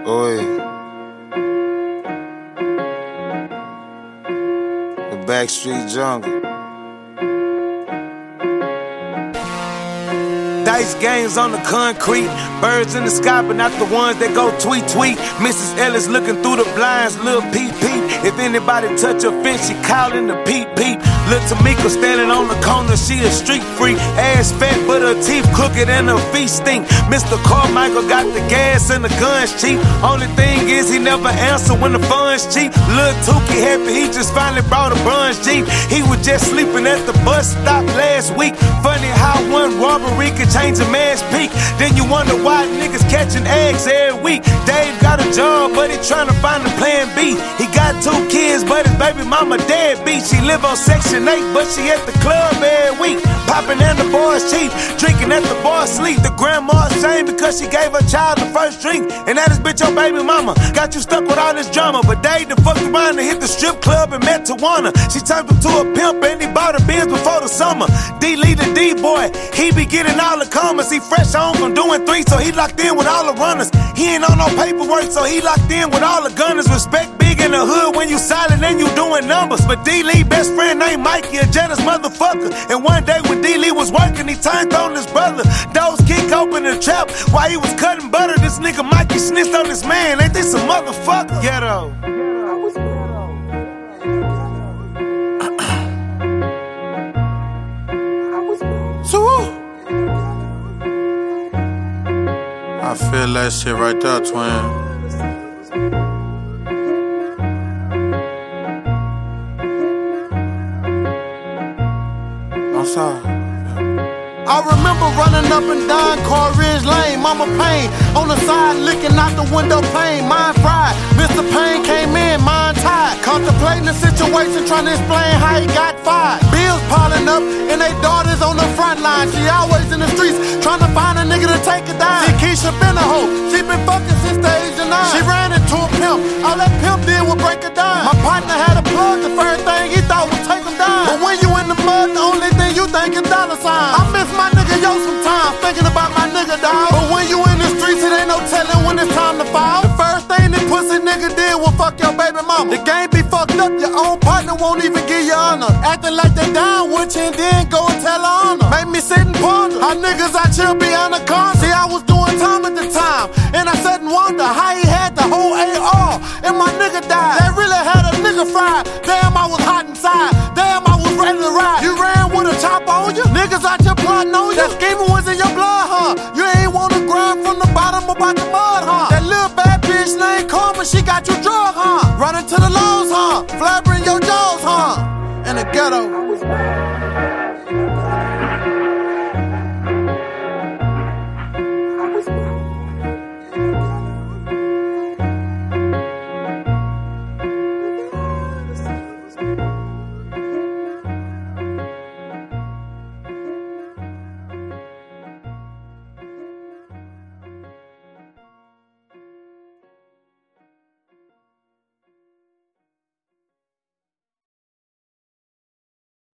Oh yeah. The Backstreet Jungle. Dice games on the concrete, birds in the sky, but not the ones that go tweet tweet. Mrs. Ellis looking through the blinds, Lil Peep Peep. If anybody touch her fence, she calling the Peep Peep. Lil Tamika standing on the corner, she a street freak. Ass fat, but her teeth crooked and her feet stink. Mr. Carmichael got the gas and the guns cheap. Only thing is he never answer when the funds cheap. Lil Tookie happy he just finally brought a bronze Jeep. He was just sleeping at the bus stop last week. Funny how one robbery could change a man's peak. Then you wonder why niggas catching eggs every week. Dave got a job, but he tryna find a plan B. He got 2 kids, but his baby mama deadbeat. She live on Section 8, but she at the club every week. Popping and the boys cheap, drinking at the bar sleep. The grandma ashamed because she gave her child the first drink. And that is bitch your baby mama. Got you stuck with all this drama. But Dave done fucked around and hit the strip club and met Tawana. She turned him to a pimp and he bought a Benz before the summer. D-Lee the D-boy, he be getting all the commas. He fresh on from doing 3, so he locked in with all the runners. He ain't on no paperwork, so he locked in with all the gunners. Respect big in the hood when you silent and you doing numbers. But D-Lee best friend named Mikey, a jealous motherfucker. And one day when D-Lee was working, he turned on his brother. Doors kick open the trap while he was cutting butter. This nigga Mikey snitched on this man. Ain't this a motherfucker? Ghetto. I feel that shit right there, twin. I'm sorry. I remember running up and down Car Ridge Lane, Mama Payne on the side looking out the window pane, mind fried. Mr. Payne came in, mind tied, contemplating the situation, trying to explain how he got fired. Bills piling up and they daughters on the front line. She always in the streets trying to find a nigga to take her down. See, Keisha been a hoe, she been fucking since the age of 9. She ran into a pimp, all that pimp did was break her down. My partner had a plug, the first thing he thought was take him down. But when you in the mud, the only thing you think is dollar signs. I miss my nigga yo sometimes, thinking about my nigga dog. But when you in the streets, it ain't no telling when it's time to fall. The first thing that pussy nigga did was fuck your baby mama. The game be fucked up, your own partner won't even give you honor. Acting like they down with you and then go and tell her honor. Make me sit and ponder how niggas out here behind the corner. See, I was doing time at the time, and I sat and wonder how he had the whole AR and my nigga died. They really had a nigga fried. Damn, I was hot inside. Damn, I was ready to ride. You ran with a chop on you. Niggas out here plotting on you. That scheming was in your blood, huh? You ain't wanna grind from the bottom about the mud, huh? That little bad bitch named Karma, she got you drug, huh? Running to the lows, huh? Flabbering your jaws, huh? In the ghetto.